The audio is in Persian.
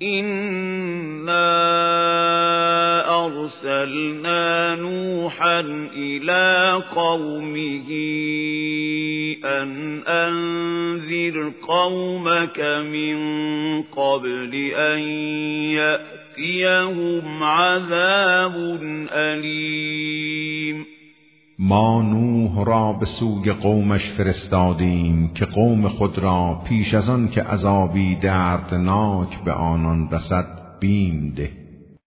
إنا أرسلنا نوحا إلى قومه أن أنذر قومك من قبل أن يأتيهم عذاب أليم. ما نوح را به سوی قومش فرستادیم که قوم خود را پیش از آن که عذابی دردناک به آنان رسد بیم ده.